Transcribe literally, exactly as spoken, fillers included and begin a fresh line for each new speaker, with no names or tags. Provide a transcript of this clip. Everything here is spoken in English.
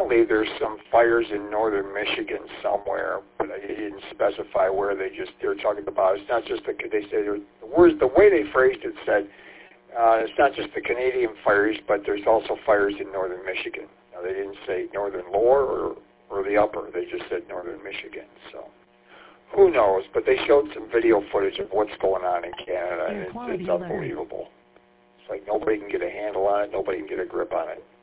apparently there's some fires in northern Michigan somewhere, but they didn't specify where. They just they were talking about it's not just the they said the words the way they phrased it said uh, it's not just the Canadian fires, but there's also fires in northern Michigan. Now, they didn't say northern lower or or the upper. They just said northern Michigan. So who knows? But they showed some video footage of what's going on in Canada, and it's, it's unbelievable. It's like nobody can get a handle on it. Nobody can get a grip on it.